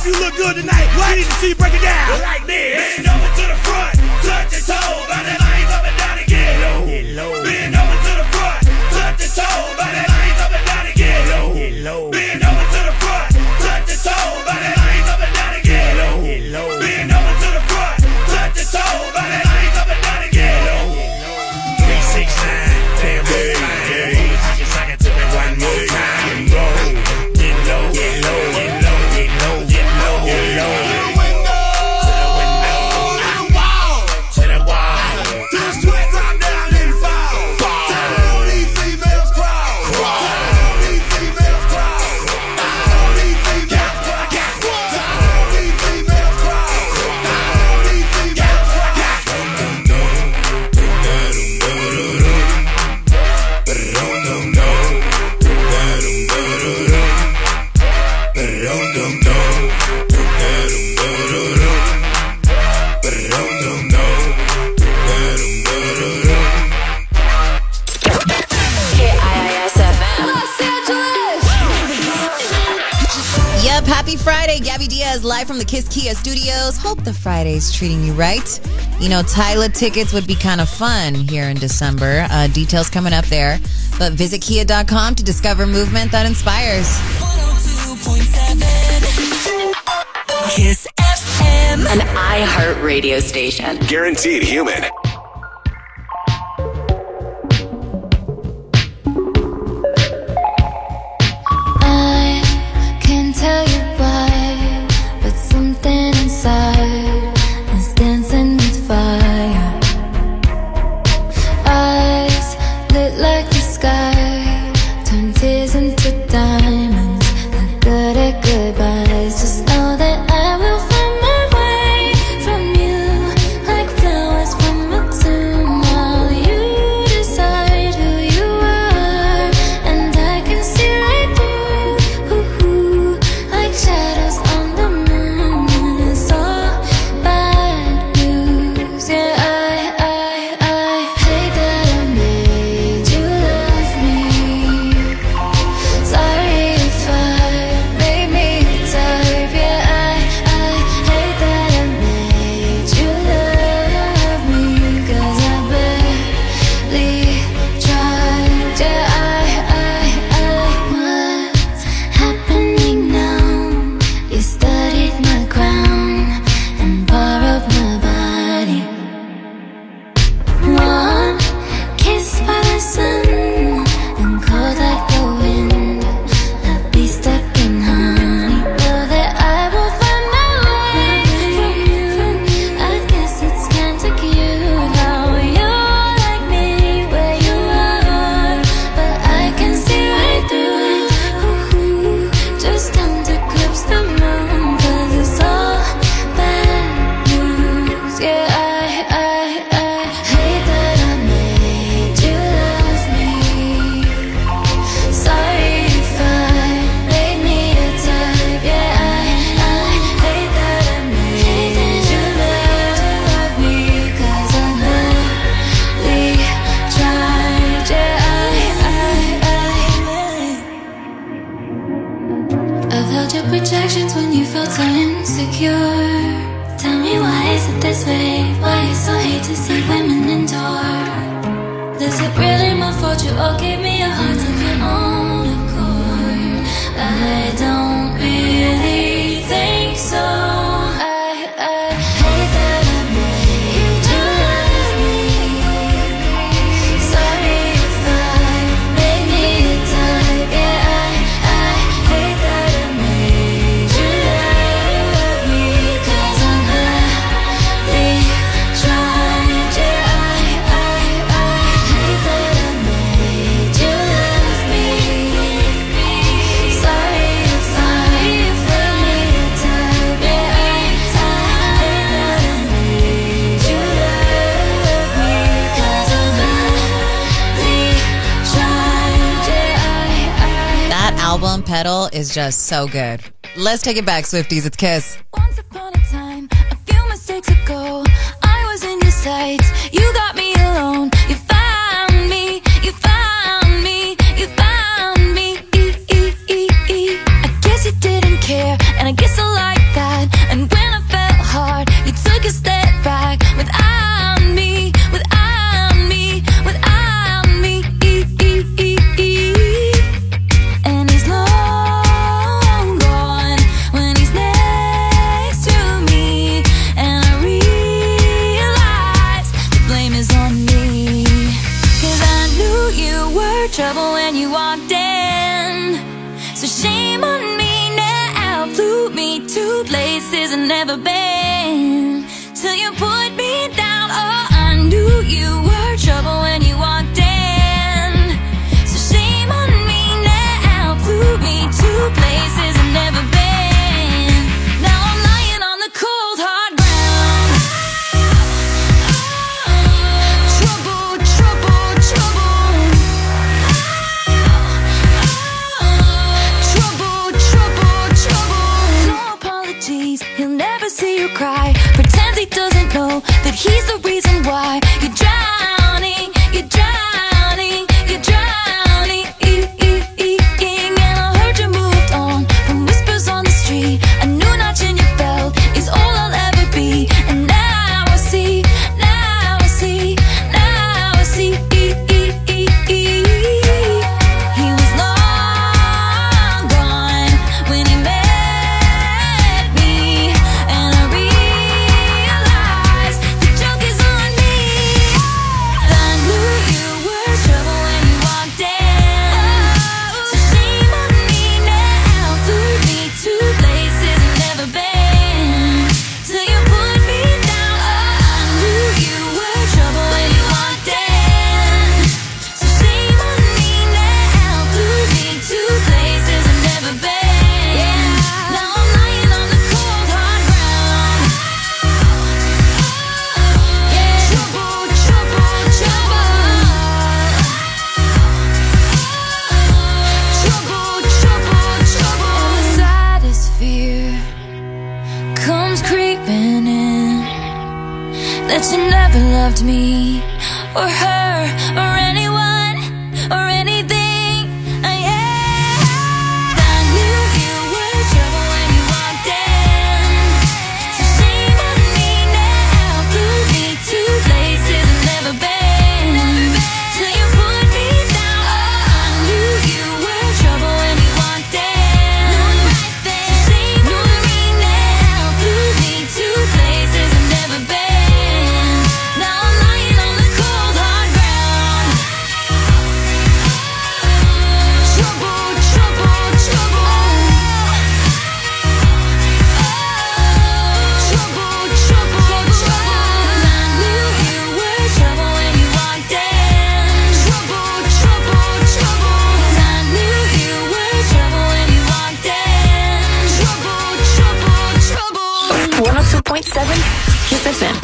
if you look good tonight. What? You need to see you break it down. Like this. Bend over to the front, touch your toe, by that lines up and down again. Get low. Bend over to the front, touch your toe, by that lines up and down again. Get low. Bend over to the front, touch your toe, by that lines up and down again. Get low. Bend over to the front, touch your toe, by that lines up and down again. 3, 6, 9, damn baby. Suck it to me one more time. Get low, get low, get low, get low, get low, get low, get low. Happy Friday, Gabby Diaz live from the Kiss Kia studios. Hope the Friday's treating you right. You know, Tyla tickets would be kind of fun here in December. Details coming up there. But visit Kia.com to discover movement that inspires. 102.7 Kiss FM, an iHeart radio station. Guaranteed human. Tell you why, but something inside is dancing with fire. Eyes lit like the sky, turn tears into diamonds. They're good at goodbyes. Just know that I will find my way from you, like flowers from a tomb. While you decide who you are, and I can see right through. Shadows on the moon, and it's all bad news. Yeah, I hate that I made you love me. Sorry if I made me the type. Yeah, I hate that I made you love me, 'cause I barely tried. Yeah, what's happening now? You studied my crown and borrowed my body. One kiss by the sun and cold like the wind. I'll be stuck in honey. Know that I will find my way from you. I guess it's kinda cute how you're like me where you are, but I can see right through it. Ooh, just come to grips the moon, 'cause it's all bad news. Yeah, I hate that I made you love me. Sorry if I made me a type. Yeah, I hate that I made you love me, 'cause I barely tried. Yeah, I've held your projections when you felt so insecure. Tell me, why is it this way? Why you so hate to see women endure? Is it really my fault you all gave me a heart of your own accord? I don't really think so. I hate that I made you love me. Sorry if I made me a type. Yeah, I hate that I made you love me, 'cause I barely tried. Yeah, I hate that I made you love me. Sorry if I made me a type. Yeah, I hate that I made you love me, 'cause I barely tried. Yeah, That album, Pedal, is just so good. Let's take it back, Swifties. It's Kiss. Once upon a time, a few mistakes ago, I was in your sights. You got me alone. You found me. You found me. You found me. I guess you didn't care, and I guess I like that. trouble when you walked in. So shame on me now. Flew me to places I've never been. Till you put me down. Oh, I knew you were trouble when you walked in. So shame on me now. Flew me to places I've never been. Now I'm lying on the cold hard ground. Trouble, trouble, trouble. Trouble, trouble, trouble. No apologies, he'll never see you cry. Pretends he doesn't know that he's the reason why you're drowning, you're drowning, you're drowning. And I heard you moved on from whispers on the street. A new notch in your belt is all I'll ever be. And now I see, now I see, now I see. He was long gone when he met me, and I realized the joke is on me. I knew you were trouble when you walked in. So shame on me now. Flew me to places I've never been. Till you put me down. I knew you were trouble when you walked in. So shame on me now. Flew me to places I've never been. Now I'm lying on the cold hard ground. Trouble, trouble, trouble. Trouble, trouble, trouble. And the saddest fear comes creeping in, that you never loved me or her or anyone or anything. Yeah. I knew you were trouble when you walked in. So shame on me now. Flew me to places I've never been. Till you put me down. I knew you were trouble when you walked in. So shame on me now. Flew me to places I've never been. Now I'm lying on the cold hard ground. Trouble, trouble, trouble. Trouble, trouble, trouble. I knew you were trouble when you walked in. Trouble, trouble, trouble. I knew you were trouble when you walked in. Trouble, trouble, trouble. 102.7 Kiss FM.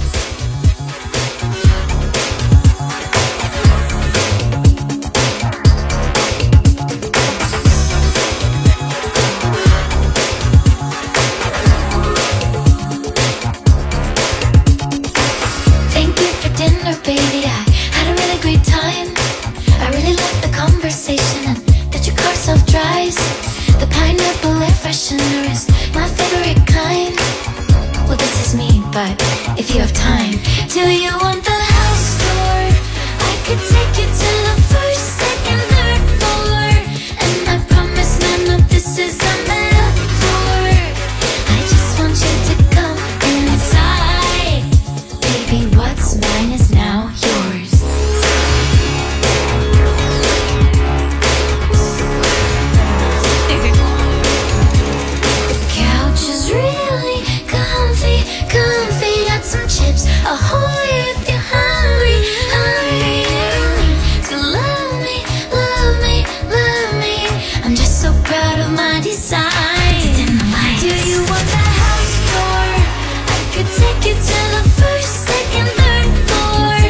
Thank you for dinner, baby. I had a really great time. I really liked the conversation and that your car self-drives. The pineapple air freshener is my favorite kind. Well, this is me, but if you have time, do you want the house tour? I could take you to the first, second, third floor. And I promise none of this is a metaphor. I just want you to come inside. Baby, what's mine is now yours. The couch is really comfy, comfy. Got some chips, ahoy if you're hungry, hungry. So love me, love me, love me. I'm just so proud of my design. Do you want the house tour? I could take you to the first, second, third floor.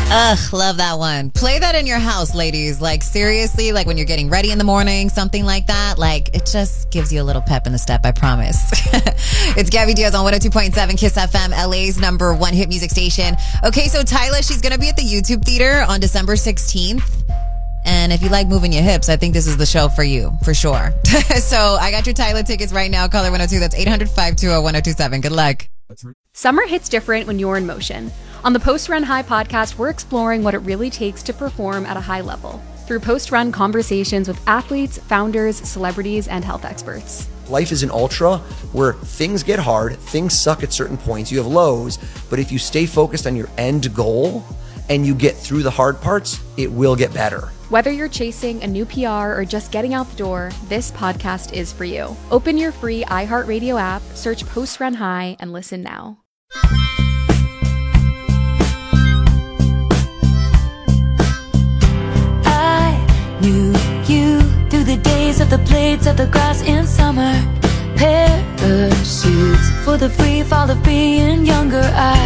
Ugh, love that one. Play that in your house, ladies. Like, seriously, like when you're getting ready in the morning, something like that. Like, it just gives you a little pep in the step, I promise. It's Gabby Diaz on 102.7 Kiss FM, LA's #1 hit music station. Okay, so Tyla, she's going to be at the YouTube Theater on December 16th. And if you like moving your hips, I think this is the show for you, for sure. So I got your Tyla tickets right now. Caller 102, that's 800-520-1027. Good luck. Summer hits different when you're in motion. On the Post Run High podcast, we're exploring what it really takes to perform at a high level through post-run conversations with athletes, founders, celebrities, and health experts. Life is an ultra where things get hard, things suck at certain points, you have lows, but if you stay focused on your end goal and you get through the hard parts, it will get better. Whether you're chasing a new PR or just getting out the door, this podcast is for you. Open your free iHeartRadio app, search Post Run High, and listen now. Knew you through the days of the blades of the grass in summer. Parachutes for the free fall of being younger. I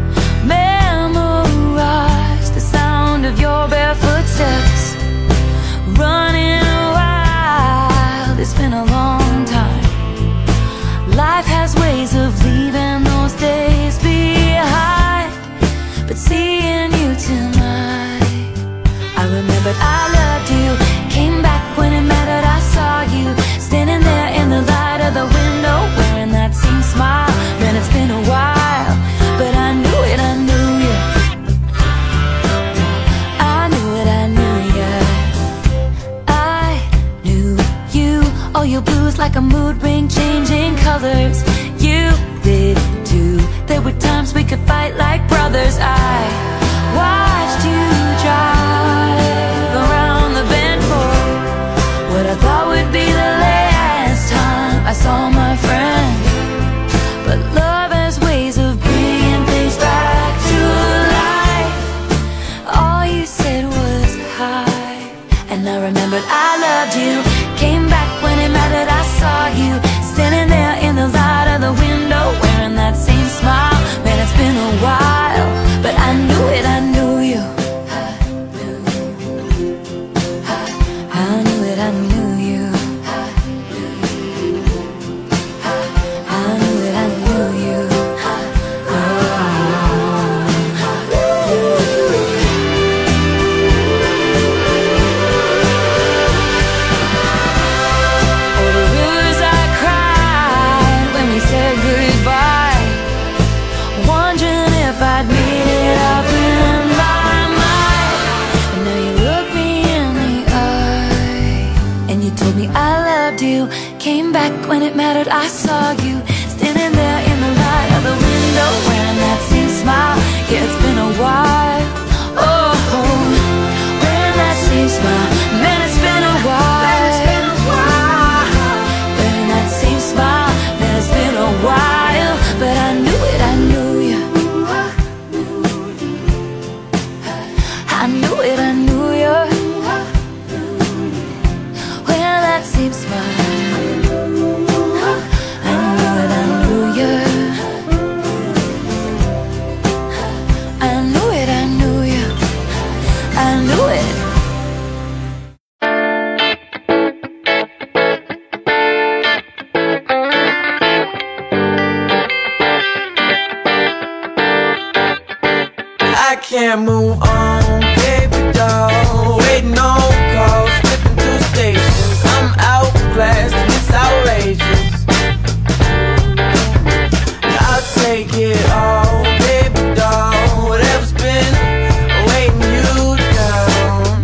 memorized the sound of your barefoot steps. Running wild, it's been a long time. Life has ways of leaving those days behind, but seeing you tonight, I remembered I loved you. Came back when it mattered, I saw you standing there in the light of the window, wearing that same smile. Man, it's been a while, but I knew it, I knew you. I knew it, I knew you. I knew you. All your blues like a mood ring, changing colors. You did too. There were times we could fight like brothers. I watched you drive around the bend for what I thought would be the last time I saw my friend. But love has ways of bringing things back to life. All you said was hi, and I remembered I loved you. Came back when it mattered, I saw you standing there in the light of the window, wearing that same smile. Man, it's been a while, but I knew it, I knew you. I knew it, I knew you. I knew it, I knew you. Oh, the rivers I cried when we said goodbye, wondering if I'd made it up in my mind. And now you look me in the eye, and you told me I loved you. Came back when it mattered, I saw you standing there in the light of the window, wearing that same smile. Yeah, it's been a while. Oh, wearing that same smile. Man, it's been a while. Wearing that same smile. Man, it's been a while, but I knew it, I knew you. I knew it, I knew you. Wearing that same smile. I knew it, I knew you. I knew it, I knew you. I knew it. I can't move on, baby doll. Waiting on calls, flipping through stations. I'm outclassed and it's outrageous. I'll take it all, baby doll. Whatever's been weighing you down.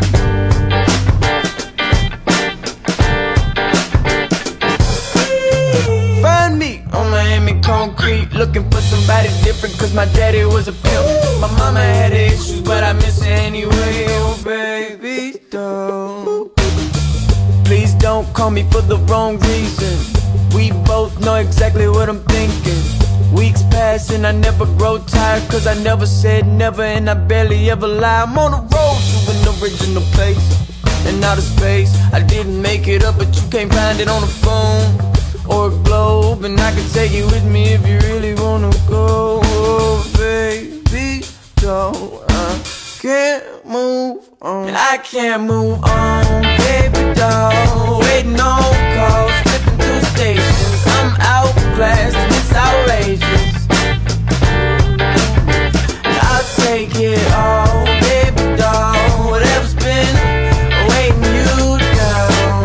Find me on Miami concrete, looking for somebody different, cause my daddy was a pimp. My mama had issues, but I miss her anyway. Oh baby, don't. Please don't call me for the wrong reason. We both know exactly what I'm thinking. Weeks pass and I never grow tired, cause I never said never and I barely ever lie. I'm on the road to an original place and outer space. I didn't make it up, but you can't find it on the phone or a globe, and I can take you with me if you really wanna go. Oh, baby, don't. can't move on. And I can't move on, baby doll. Waiting on calls, flipping through stations. I'm outclassed and it's outrageous. And I'll take it all, baby doll. Whatever's been weighing you down.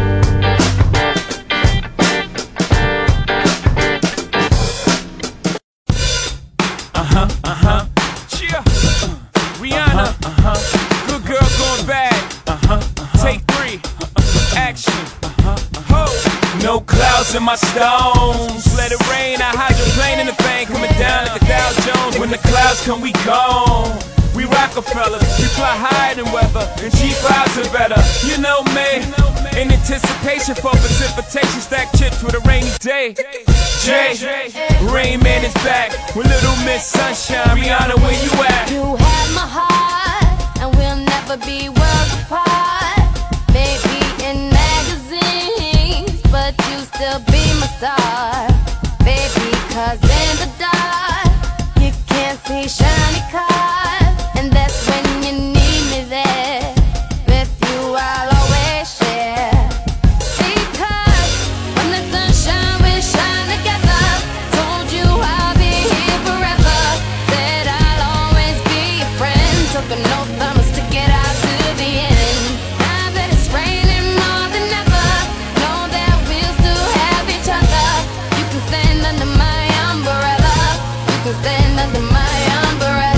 Yeah. Rihanna, good girl going bad. Take 3, action. Ho, no clouds in my stones. Let it rain, I hydroplane in the thing, coming down like the Dow Jones. When the clouds come, we gone. We Rockefellers, we fly higher than weather, and cheap vibes are better. You know me, in anticipation for precipitation, stack chips with a rainy day. Jay, Rain Man is back with Little Miss Sunshine. Rihanna, where you at? You have my heart, and we'll never be worlds apart. Maybe in magazines, but you still be my star. Baby, 'cause in the dark, you can't see shiny cars. And that's when you need me there. With you I'll always share. Because when the sunshine we shine together. Told you I'll be here forever. Said I'll always be your friend. Took an oath I must stick it out to the end. Now that it's raining more than ever, know that we'll still have each other. You can stand under my umbrella. You can stand under my umbrella.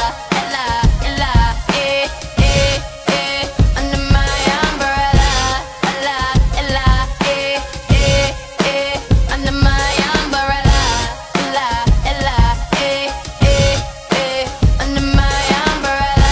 Under my umbrella. Under my umbrella. Under my umbrella.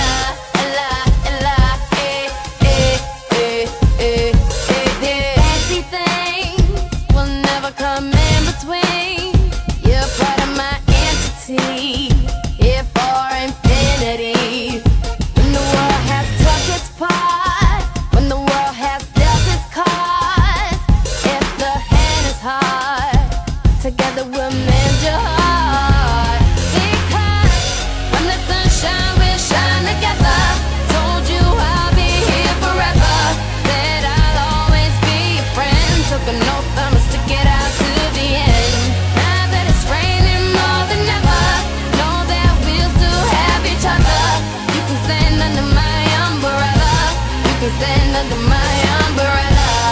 Fancy things will never come in between. You're part of my entity, here for infinity. When the world has took its part, when the world has dealt its cards, if the hand is hard, together we'll mend your heart. Because when the sunshine will shine together. Told you I'll be here forever. Said I'll always be your friend. Took an oath I must stick it out to the end. Now that it's raining more than ever, know that we'll still have each other. You can stand under my umbrella. You can stand under my umbrella.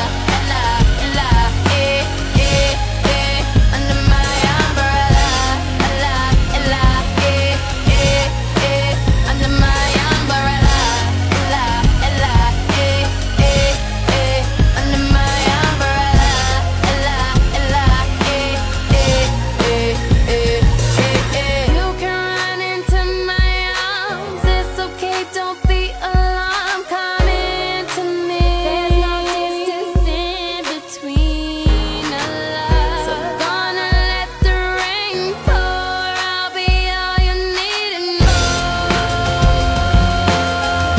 Under my umbrella. Under my umbrella. Under my umbrella. You can run into my arms. It's okay, don't be alarmed. Come into me. There's no distance in between our love. So gonna let the rain pour. I'll be all you need and more.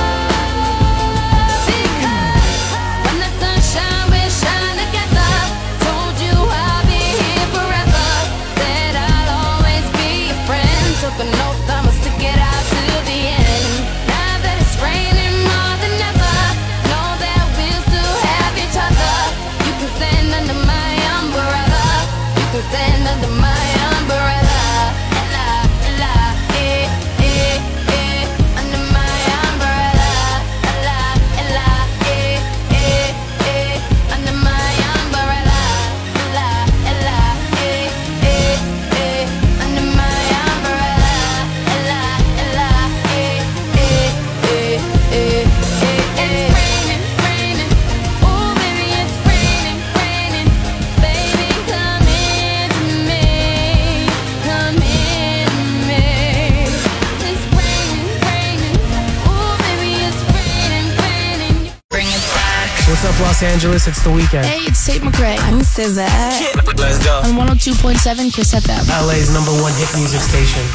Because when the sunshine will shine together. Told you I'll be here forever. Said I'll always be your friend. Took an oath I must stick it out to the end. Now that it's raining more than ever, know that we'll still have each other. You can stand under my umbrella. You can stand under my umbrella. Under my umbrella. Under my umbrella. Under my It's raining. Oh baby, it's raining. Baby, come into me. Come into me. It's raining. Oh baby, it's raining. Bring it back. What's up, Los Angeles? It's The Weeknd. Hey, it's Tate McRae. I'm SZA. Let's go. On 102.7 Kiss FM. LA's #1 hit music station.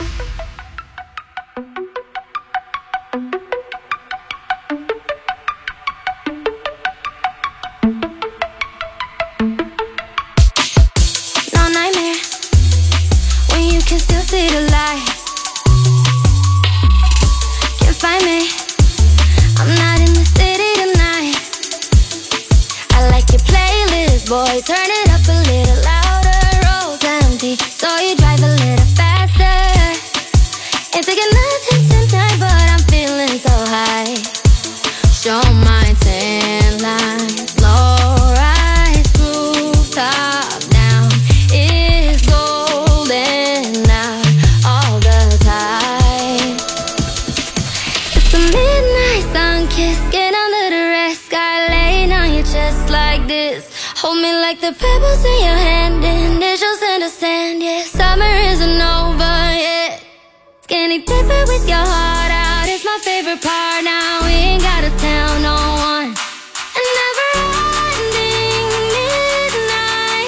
No nightmare when you can still see the light. midnight sun kiss, get under the red sky, laying on your chest like this. Hold me like the pebbles in your hand, initials in the sand, yeah. Summer isn't over yet. Skinny dipping with your heart out is my favorite part. Now we ain't gotta tell no one. And never-ending midnight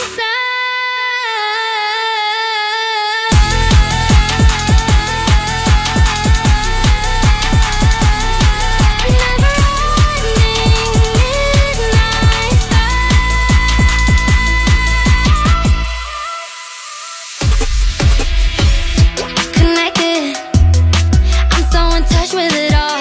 connected. I'm so in touch with it all.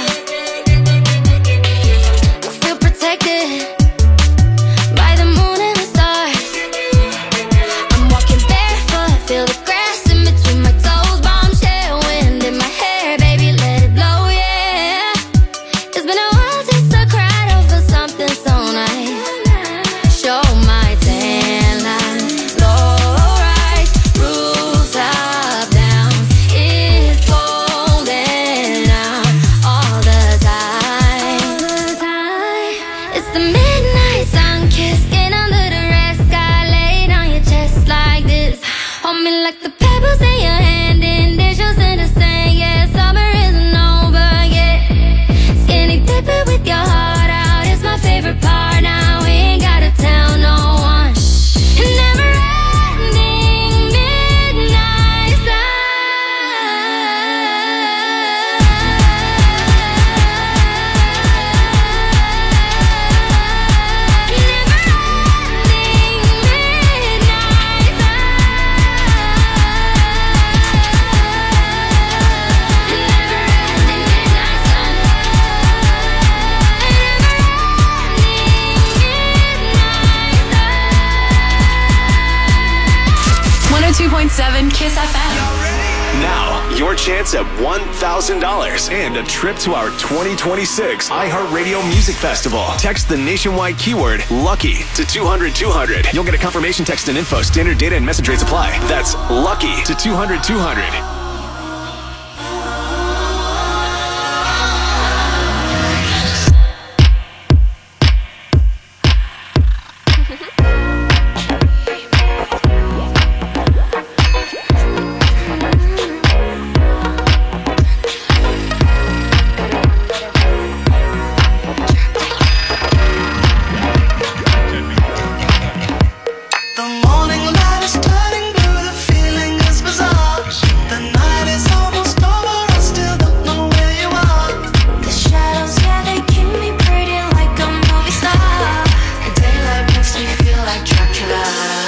Feel protected by the moon and the stars. I'm walking barefoot, feel the grass in between my toes. Bombshell wind in my hair, baby, let it blow, yeah. It's been a while since I cried over something so nice. Show my tan lines, low rise, roof up, down. It's golden out all the time. It's the midnight sun kiss, get under the red sky, laid on your chest like this. Hold me like the pebbles in your hand, initials in the sand, yeah. Summer isn't over yet. Skinny dipping with your heart out is my favorite part. Now we ain't gotta tell no one. And never-ending midnight Kiss FM. Now, your chance at $1,000 and a trip to our 2026 iHeartRadio Music Festival. Text the nationwide keyword LUCKY to 200-200. You'll get a confirmation text and info. Standard data and message rates apply. That's LUCKY to 200-200. The morning light is turning blue, the feeling is bizarre. The night is almost over, I still don't know where you are. The shadows, yeah, they keep me pretty like a movie star. The daylight makes me feel like Dracula.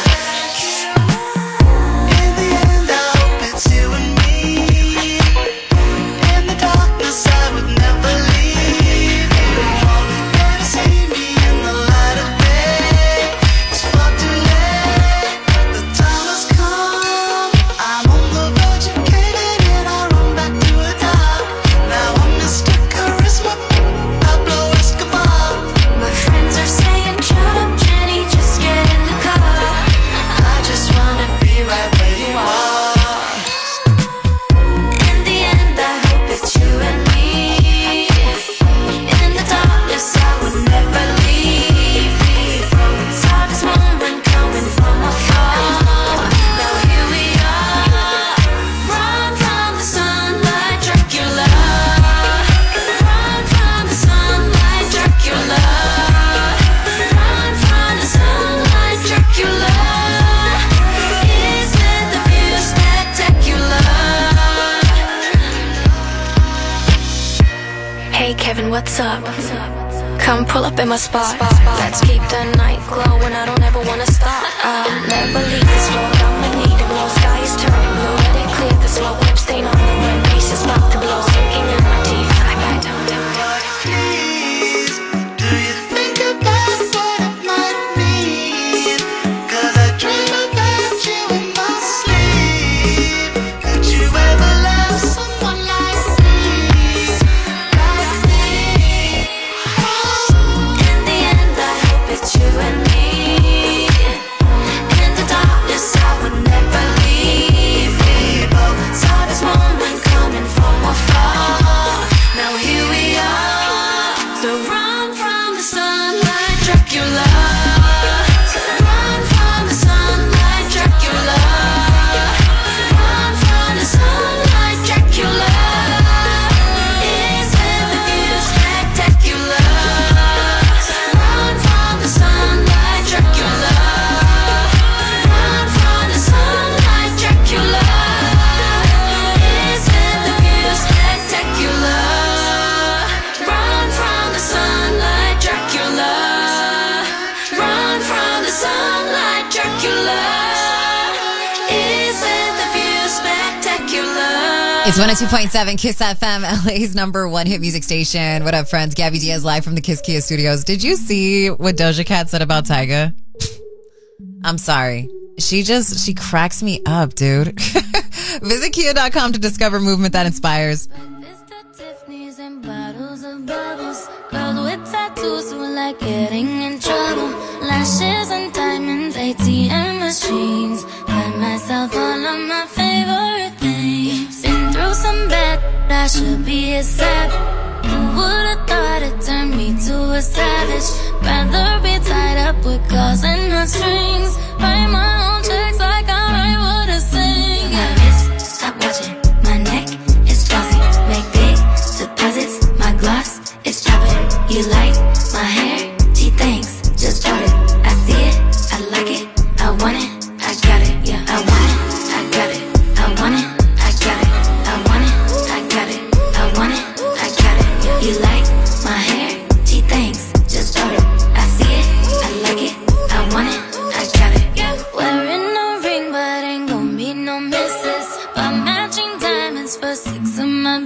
In the end, I hope it's you and me. In the darkness, I would never leave you. Never see me in the light of day. It's far too late. The time has come. I'm on the verge of caving in. I run back to the top. Now I'm Mr. Charisma, Pablo Escobar. My friends are saying, shut up, Jenny, just get in the car. I just wanna be right where you are. In the end, I hope it's you and me. In the darkness, I would never leave. Saw this moment coming from afar. Now here we are. Run from the sun like Dracula. Run from the sun like Dracula. Run from the sun like Dracula. Isn't the view spectacular? Hey Kevin, what's up? Come pull up in my spot. Let's keep the night glowing. I don't ever wanna stop. I'll never leave this road. I'ma need it. No sky is turning blue. Let it clear the smoke. Lip stain on the wind. Peace is about to blow. Sinking in my teeth. I don't do it. Please, do you think about what it might mean? 'Cause I dream about you in my sleep. Could you ever love someone like me? Like me? In the end, I hope it's you and me. In the darkness, I would never leave. We both saw this moment coming from afar. It's 102.7 Kiss FM, LA's number one hit music station. What up, friends? Gabby Diaz live from the Kiss Kia studios. Did you see what Doja Cat said about Tyga? I'm sorry. She cracks me up, dude. Visit Kia.com to discover movement that inspires. Tiffany's and bottles of bubbles. Girls with tattoos who like getting in trouble. Lashes and diamonds, ATM machines. Buy myself all of my favorite things. Been through some bad, I should be a sap. Who would've thought it turned me to a savage? Rather be tied up with calls and not strings. Write my own checks like I write what I sing. My wrist, stop watching. My neck is flossy. Make big deposits. My gloss is chopping. You like my hair? Gee, thanks. Just bought it. I see it. I like it. I want it. I got it. Yeah, I want it. I got it. I want it. I got it. I want it. I got it. I want it. I got it. Yeah. You like my hair? Gee, thanks. Just bought it. I see it. I like it. I want it. I got it. Yeah. Wearing no ring, but ain't gon' be no misses. But matching diamonds for 6 of my.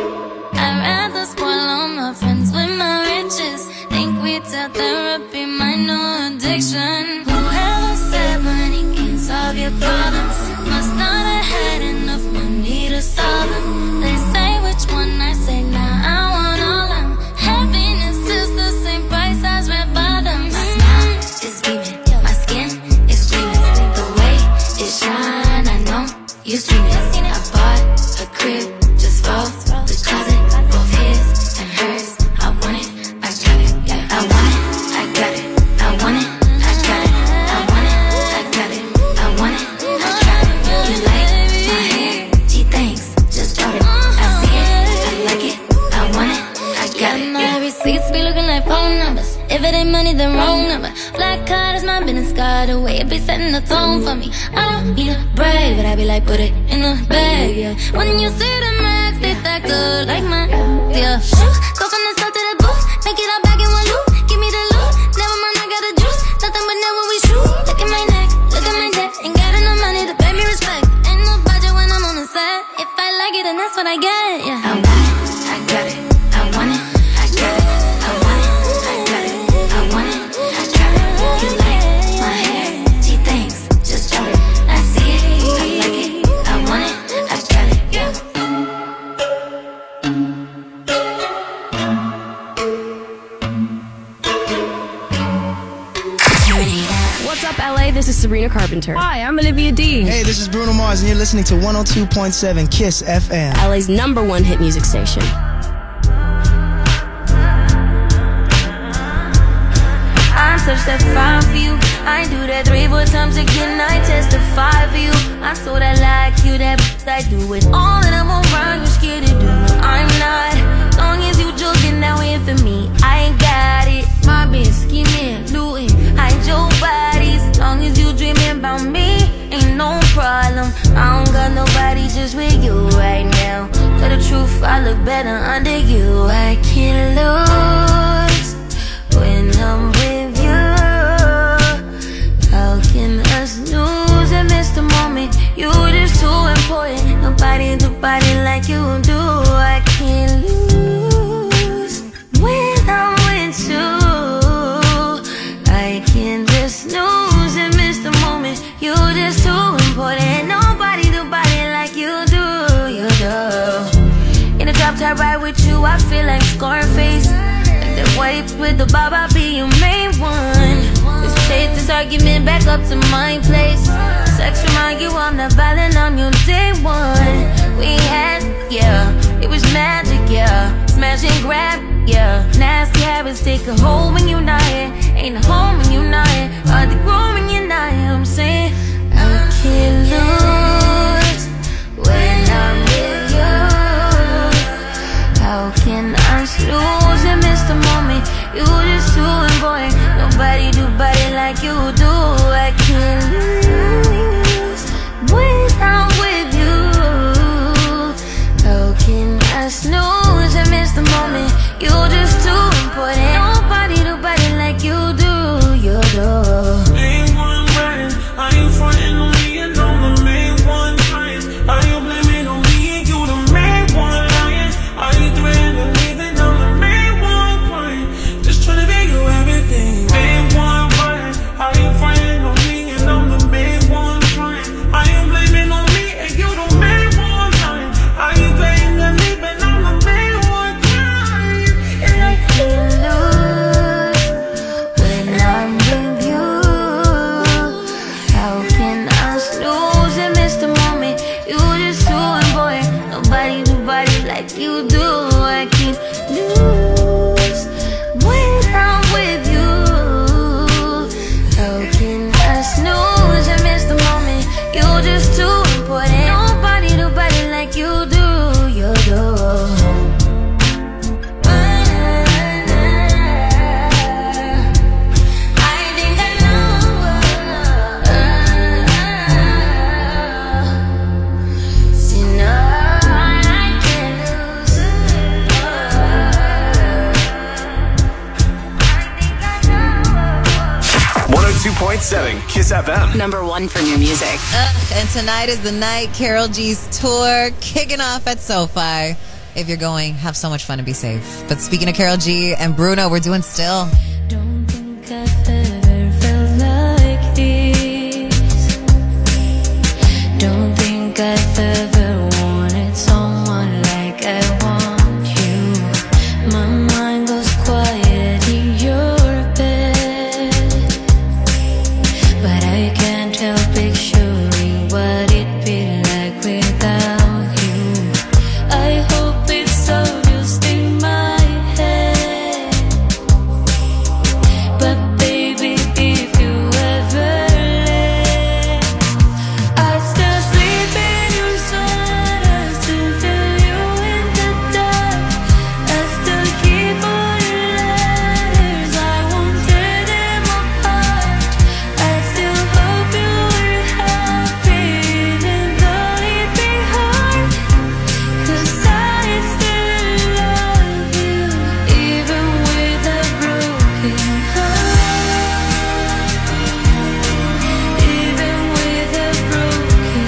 I'd rather spoil all my friends with my riches. Think retail therapy, my new addiction. Whoever said money can solve your problems must not have had enough money to solve them. They say which one, I say nah, I want all of them. Happiness is the same price as red bottoms. My smile is beaming, my skin is gleaming. The way it shine, I know you seen it. I bought a crib just for the closet, both his and hers. I want it, I got it. I want it, I got it. I want it, I got it. I want it, I got it. I want it, I got it. You like my hair? Gee, thanks. Just bought it. I see it, I like it. I want it, I got it. My receipts be looking like phone numbers. If it ain't money, then wrong number. Black card is my business card. The way it be setting the tone for me. I don't need a brag, but I be like, put it in the bag, yeah. When you see the max, they stack up like my, yeah. Go from the south to the booth, make it all back in one loop. Give me the loot, never mind, I got the juice. Nothing but never we shoot. Look at my neck, look at my debt. Ain't got enough money to pay me respect. Ain't no budget when I'm on the set. If I like it, then that's what I get, yeah. I want it, I got it. I want it, I got it. I want it, I got it. I want it, I got it. You like my hair? Gee, thanks. Just bought it. I see it, I like it. I want it, I got it, yeah. What's up, LA? This is Sabrina Carpenter. Hi, I'm Olivia Dean. Hey, this is Bruno Mars, and you're listening to 102.7 Kiss FM. LA's number one hit music station. I touch that 5 for you. I do that 3-4 times again. I testify for you. I'm so that like you, that I do it all and I'm around. You're scared to do. I'm not. Long as you joking now in for me, I ain't got it. My bitch scheming, looting, hide your bodies. Long as you dreaming about me, ain't no problem. I don't got nobody just with you right now. Tell the truth, I look better under you. I can't lose when I'm with you. How can us lose and miss the moment? You just too important. Nobody do body like you do. I can't lose when I'm with you. I can't just lose and miss the moment. You just too important. Nobody do body like you do. You do. In the drop top ride with you, I feel like Scarface. Like that white with the bob, I'll be your main one. Let's take this argument back up to my place. Sex remind you I'm not violent on your day one. We had, yeah, it was magic, yeah. Smash and grab, yeah. Nasty habits take a hold when you're not here. Ain't a home when you're not here. Hard to grow when you're not here. I'm saying I can't lose when I'm with you. How can I lose and miss the moment? You just too important. Nobody do body like you do. I can't lose when I'm with you. How can I snooze and miss the moment? You just too important. Nobody do body like you do. You do. Ain't one right. I ain't frontin' on me and I'm the main one trying. How you blaming on me and you the man? 102.7 Kiss FM. Number one for new music. And tonight is the night. Karol G's tour kicking off at SoFi. If you're going, have so much fun and be safe. But speaking of Karol G and Bruno, we're doing Still. Don't think I've ever felt like this. Don't think I've ever wanted someone like I want you. My mind goes quiet in your bed, but I can't help picturing what it'd be like without you. I hope it's all just in my head, but baby, if you ever left, I still sleep in your side. I still feel you in the dark. I still keep all your letters. I won't tear them apart. I still hope you were happy, even though it'd be hard. 'Cause I still love you, even with a broken heart. Even with a broken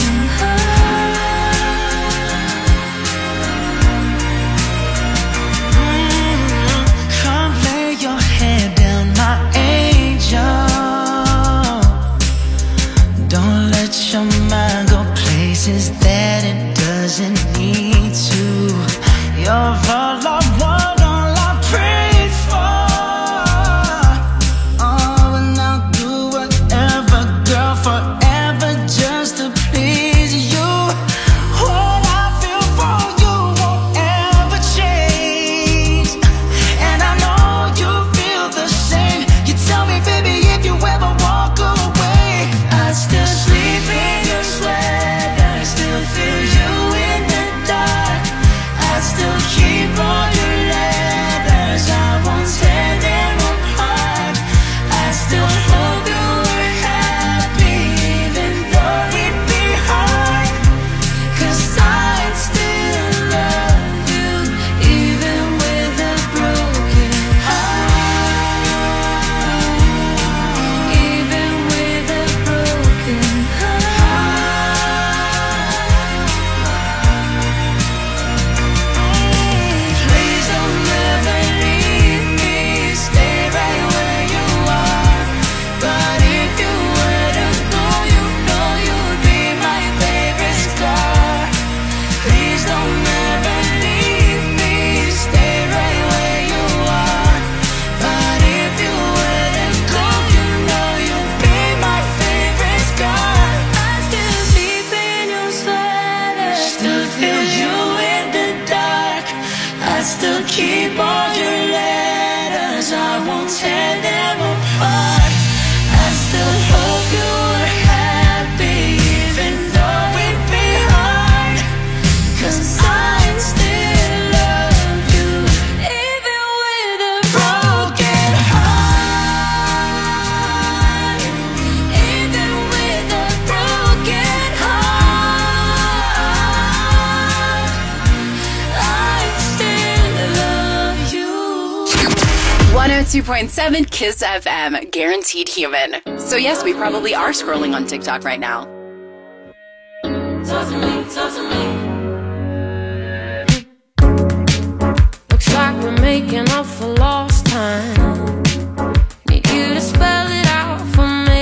heart. Come lay your head down, my angel. Don't let your mind go places that it doesn't need to. You're all I want, all I pray for. Oh, and I'll do whatever, girl, forever just to please you. What I feel for you won't ever change, and I know you feel the same. You tell me, baby, if you ever walk away, I still sleep in your sweat. I still feel you in the dark. I still keep all your letters. I won't tear them apart. I still hope you were happy, even though it'd be hard. 'Cause I still love you, even with a broken heart. Even with a broken heart. Please don't ever leave me. Stay right where you are. But if you were to go, you know you'd be my favorite star. Please don't ever leave me. Stay right where you are. But if you were to go, you know you'd be my favorite star. I still sleep in your sweater. Still feel you in the dark. I still keep all your letters. I won't tear them apart. I still hope you were happy, even though it'd be hard. 'Cause I still love you, even with a broken heart. Even with a broken heart, I still love you. 102.7 Kiss FM. Guaranteed human. So yes, we probably are scrolling on TikTok right now. Talk to me, talk to me. Looks like we're making up for lost time. Need you to spell it out for me.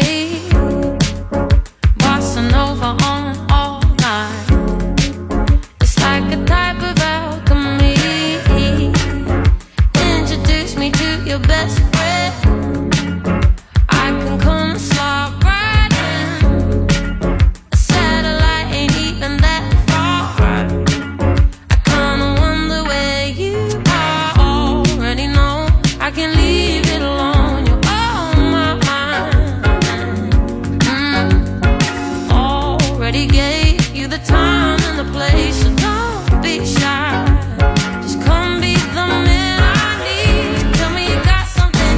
Bossa Nova on all night. It's like a type of alchemy. Introduce me to your best friend. I can come and slide right in. A satellite ain't even that far. I kinda wonder where you are. Already know I can leave it alone. You're on my mind. Already gave you the time and the place, so don't be shy. Just come be the man I need. Tell me you got something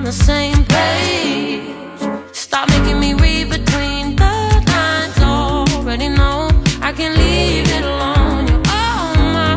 the same page. Stop making me read between the lines. Already know I can leave it alone. You're on my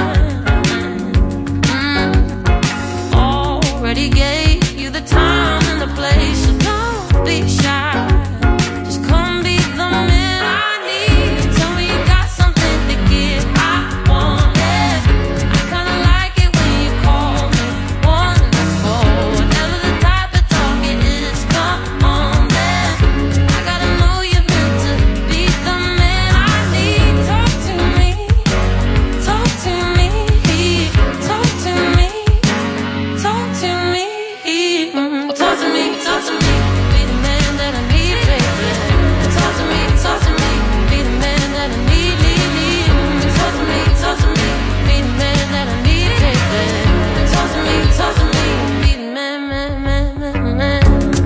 mind. Already gave you the time and the place, so don't be shy. Just come be the man I need. Tell me you got something to give. I want it. I kinda like it when you call me wonderful. Whatever the type of talk it is, come on then. I gotta know you're meant to be the man I need. Talk to me, talk to me, talk to me, talk to me, talk to me, talk to me. Be the man that I need, baby. Talk to me, be the man that I need, need. Talk to me, be the man that I need, baby. Talk to me, be the man, man.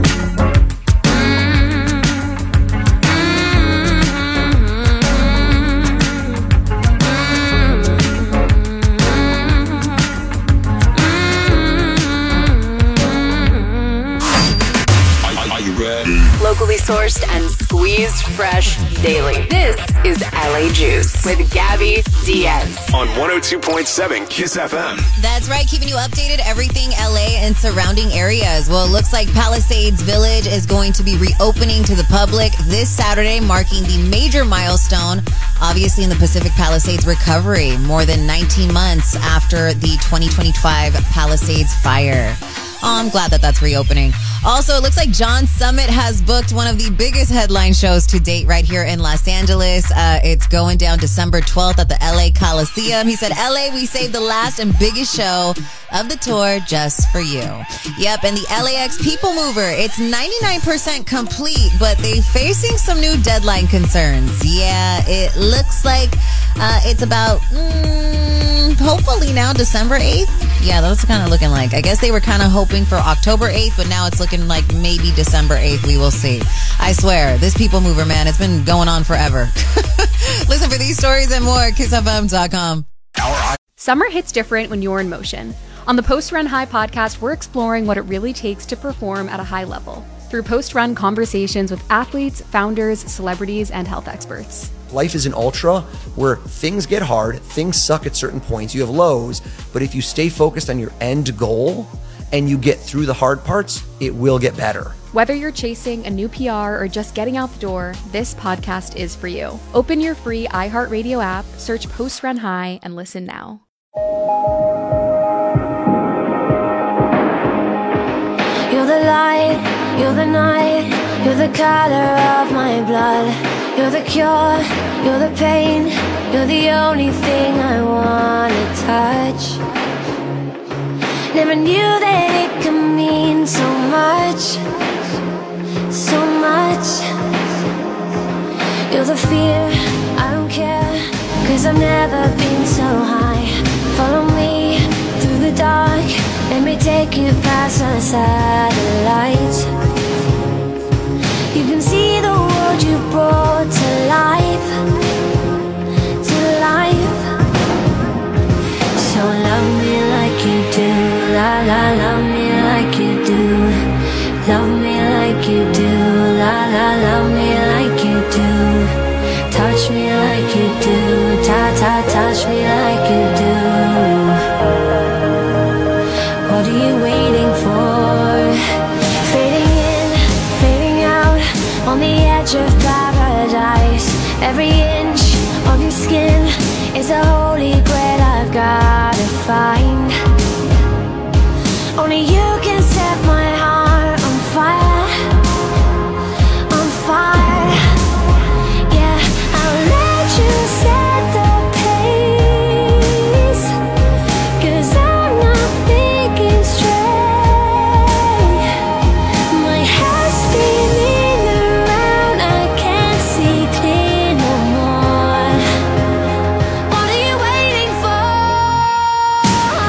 Are you ready? Locally sourced and squeezed fresh daily. This is LA Juice with Gabby Diaz. On 102.7 Kiss FM. That's right, keeping you updated, everything LA and surrounding areas. Well, it looks like Palisades Village is going to be reopening to the public this Saturday, marking the major milestone, obviously, in the Pacific Palisades recovery, more than 19 months after the 2025 Palisades fire. Oh, I'm glad that that's reopening. Also, it looks like John Summit has booked one of the biggest headline shows to date right here in Los Angeles. It's going down December 12th at the LA Coliseum. He said, LA, we saved the last and biggest show of the tour just for you. Yep, and the LAX People Mover, it's 99% complete, but they're facing some new deadline concerns. Yeah, it looks like it's about, hopefully now December 8th. Yeah, that's kind of looking like. I guess they were kind of hoping for October 8th, but now it's looking like maybe December 8th. We will see. I swear, this People Mover, man, it's been going on forever. Listen for these stories and more at KissFM.com. Summer hits different when you're in motion. On the Post Run High podcast, we're exploring what it really takes to perform at a high level through post-run conversations with athletes, founders, celebrities, and health experts. Life is an ultra where things get hard, things suck at certain points, you have lows, but if you stay focused on your end goal and you get through the hard parts, it will get better. Whether you're chasing a new PR or just getting out the door, this podcast is for you. Open your free iHeartRadio app, search Post Run High, and listen now. You're the light, you're the night, you're the color of my blood. You're the cure, you're the pain, you're the only thing I wanna touch. Never knew that it could mean so much, so much. You're the fear, I don't care, 'cause I've never been so high. Follow me through the dark, let me take you past the satellites. You can see the world you brought to life, to life. So love me like you do, la la, love me like you do. Love me like you do, la la, love me like you do. Touch me like you do, ta ta, touch me like you do. What are you waiting for? Fading in, fading out, on the edge of paradise. Every inch of your skin is a holy grail I've gotta find. Only you can set my heart on fire, on fire. Yeah, I'll let you set the pace, 'cause I'm not thinking straight. My head's spinning around, I can't see clear no more. What are you waiting for?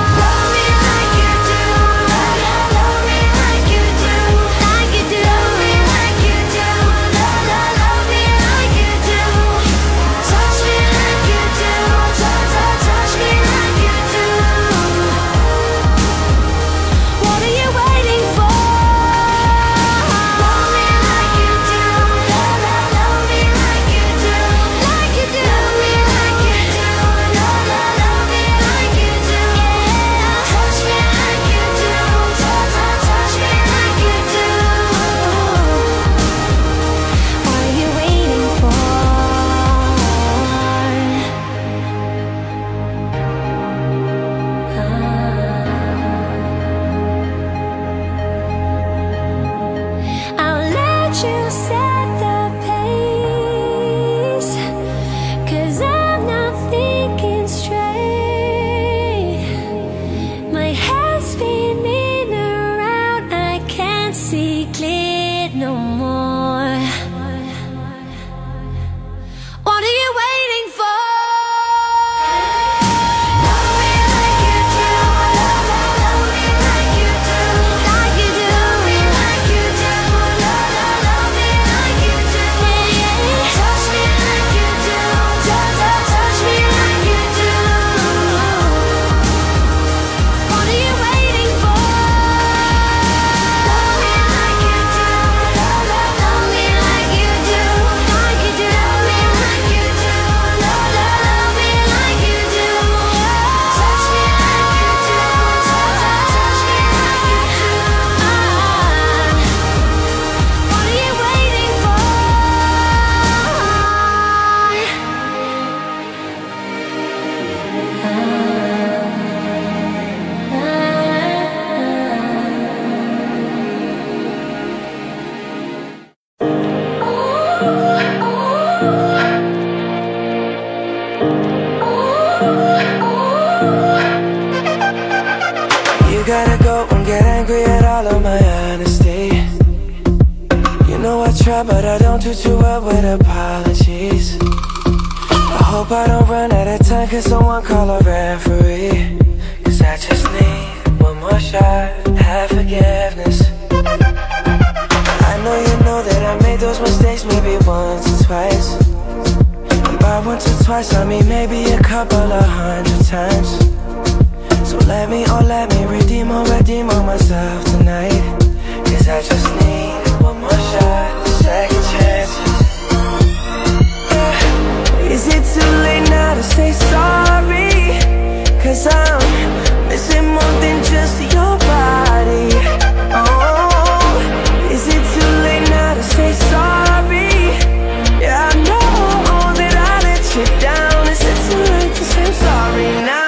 go and get angry at all of my honesty. You know I try, but I don't do too well with apologies. I hope I don't run out of time, cause someone call a referee. Cause I just need one more shot, have forgiveness. I know you know that I made those mistakes maybe once or twice. And by once or twice I mean maybe a couple of 100 times. So let me redeem on myself tonight. Cause I just need one more shot, second chances. Yeah. Is it too late now to say sorry? Cause I'm missing more than just your body. Oh, is it too late now to say sorry? Yeah, I know that I let you down. Is it too late to say I'm sorry now?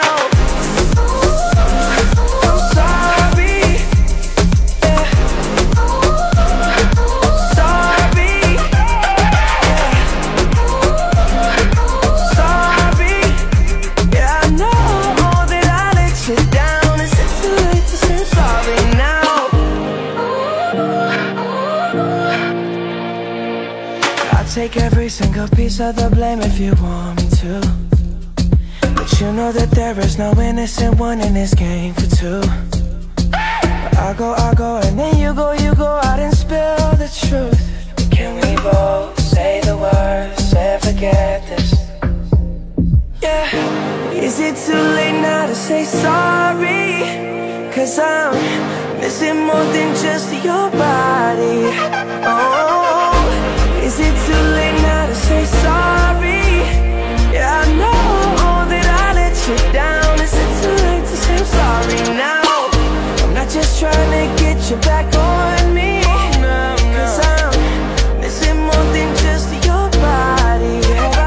Take every single piece of the blame if you want me to. But you know that there is no innocent one in this game for two. But I go, and then you go out and spill the truth. Can we both say the words and forget this? Yeah. Is it too late now to say sorry? Cause I'm missing more than just your body. Oh, is it too late now to say sorry? Yeah, I know that I let you down. Is it too late to say I'm sorry now? I'm not just trying to get you back on me. Cause I'm missing more than just your body.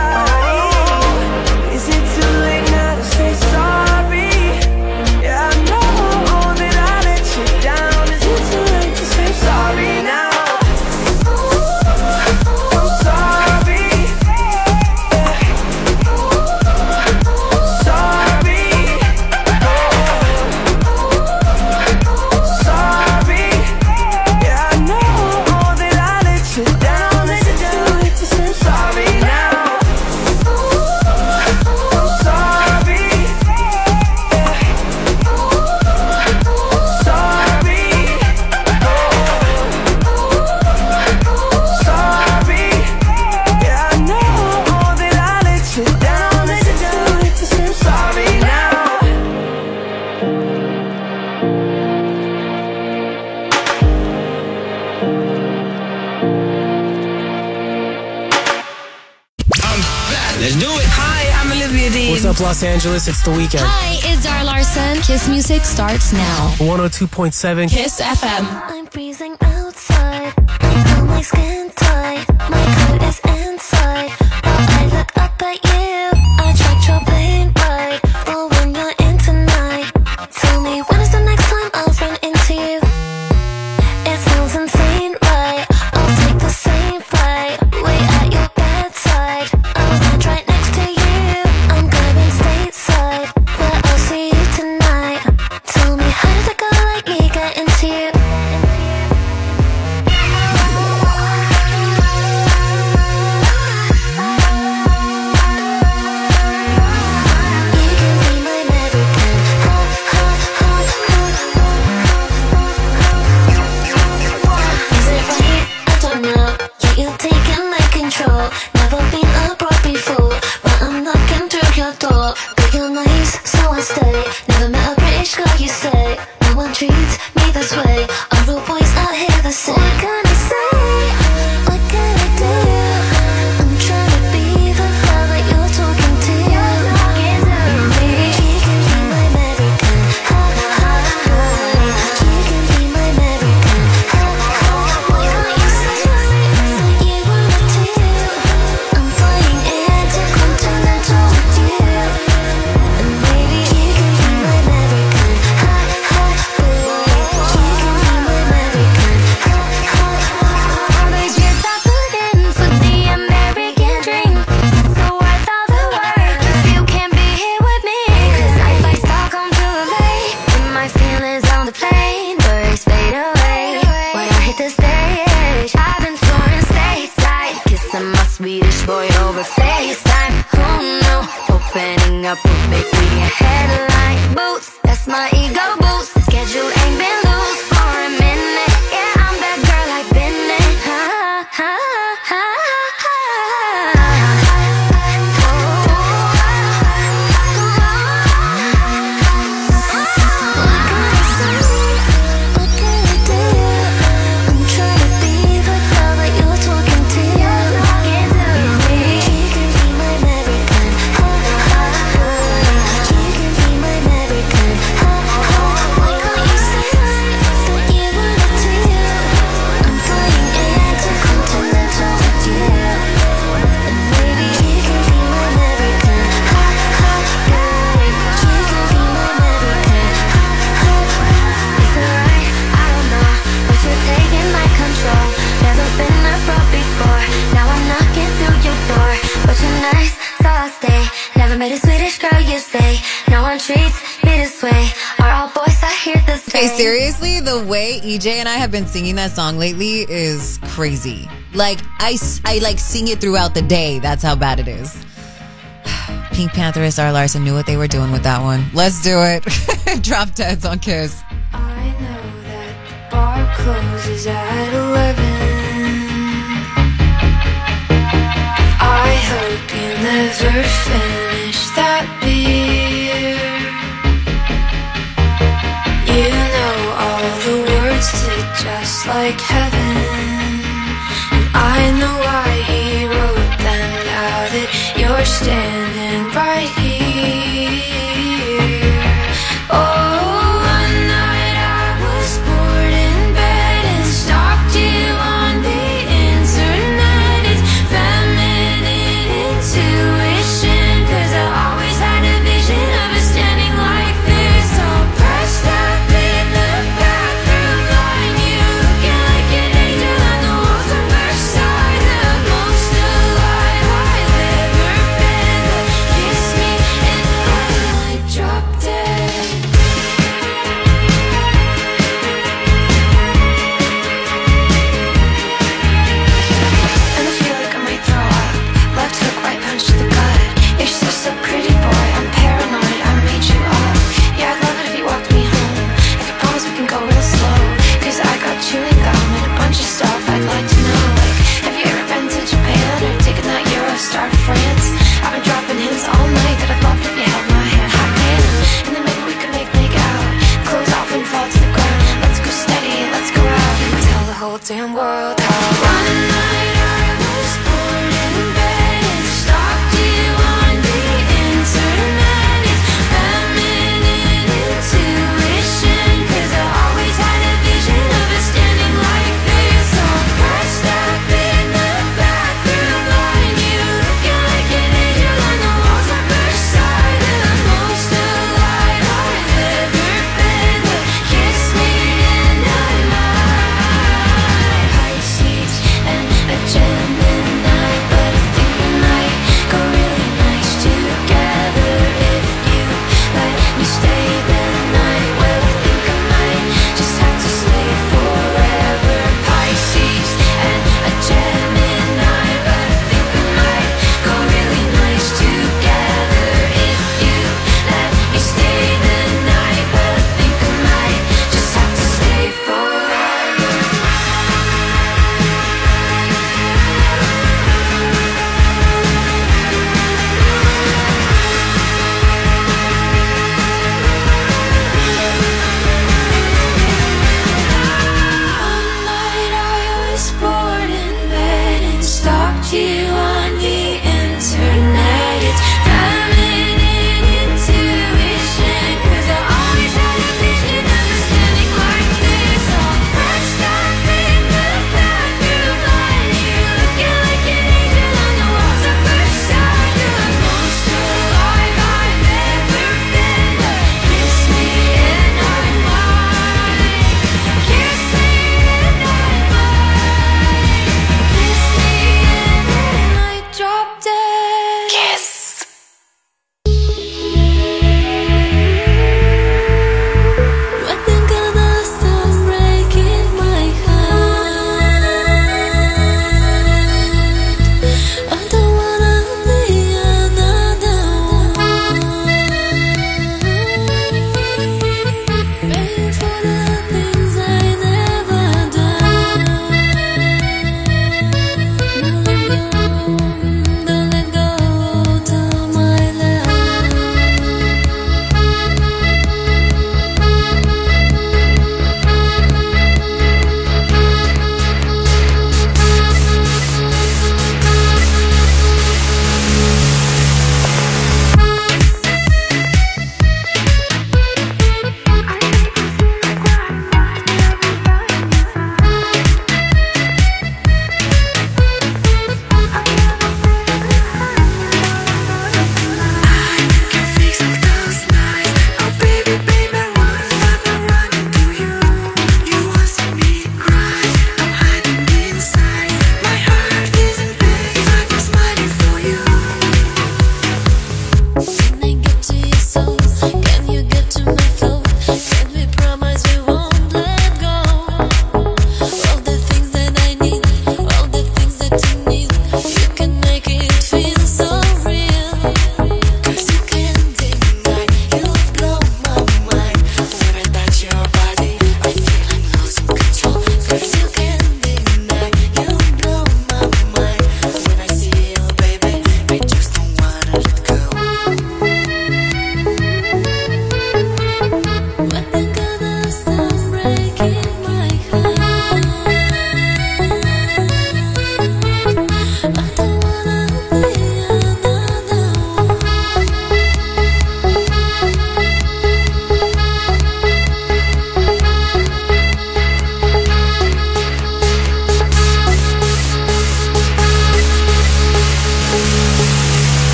Oh, is it too late now to say sorry? Yeah, I know that I let you down. Is it too late to say I'm sorry now? What's up, Los Angeles? It's The Weeknd. Hi, it's Zara Larson. Kiss Music starts now. 102.7 Kiss FM. I'm freezing outside. I feel my skin tight. My coat is inside. While I look up at you, I tried your plane ride. But when you're in tonight, tell me when is the next time I'll run into you? It sounds insane, right? I'll take the same flight. Wait at your bedside. I'll land right next to you. I'm going stateside, but I'll see you tonight. Tell me, how did a girl like me get into you? Hey, seriously, the way EJ and I have been singing that song lately is crazy. Like, I like sing it throughout the day. That's how bad it is. Pink Panther, Zara Larsson knew what they were doing with that one. Let's do it. Drop Deads on Kiss. I know that the bar closes at 11. I hope you never finish that beer. You know all the words to Just Like Heaven, and I know why he wrote them now that you're standing right here. Oh, one night I was bored in bed and stalked you on the internet. It's feminine intuition, 'cause I always had a vision of us standing like this, all pressed up in the bathroom line. You looking like an angel on the walls of Versailles, the most alive I've ever been. Kiss me and I drop dead. And I feel like I might throw up. Left hook, right punch to the gut. You're just so pretty, boy. I'm paranoid. I made you up. Yeah, I'd love it if you walked me home. I could promise we can go real slow, 'cause I got chewing gum and a bunch of stuff I'd like to know. Like, have you ever been to Japan or taken that Eurostar to France? I've been dropping hints all night that I'd love it if you held my hand. Hot damn. And then maybe we could make out. Clothes off and fall to the ground. Let's go steady, let's go out and tell the whole damn world how. One night I was bored in bed and stalked you on the internet. It's feminine intuition, 'cause I always had a vision of us standing like this, all pressed up in the bathroom line. You looking like an angel on the walls of Versailles, the most alive I've ever been. But kiss me and I might. High seas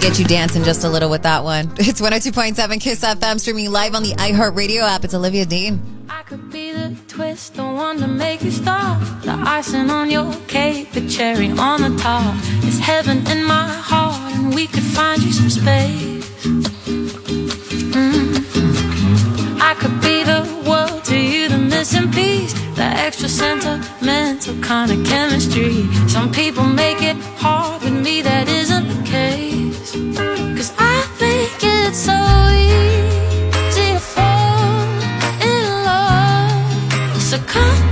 get you dancing just a little with that one. It's 102.7 Kiss FM, streaming live on the iHeartRadio app. It's Olivia Dean. I could be the twist, the one to make you stop. The icing on your cake, the cherry on the top. It's heaven in my heart, and we could find you some space. I could be the world to you, the missing piece, the extra sentimental kind of chemistry. Some people make it hard, with me that isn't the case. 'Cause I make it so easy to fall in love. So come